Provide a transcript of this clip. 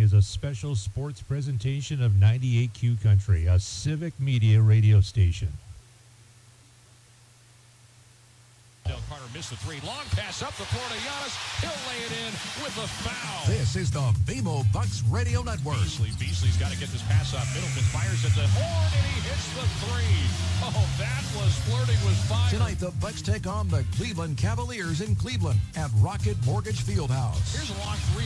is a special sports presentation of 98Q Country, a civic media radio station. Del Carter missed the three. Long pass up the floor to Giannis. He'll lay it in with a foul. This is the BMO Bucks Radio Network. Beasley's got to get this pass off. Middleton fires at the horn, and he hits the three. Oh, that was flirting with fire. Tonight, the Bucks take on the Cleveland Cavaliers in Cleveland at Rocket Mortgage Fieldhouse. Here's a long three.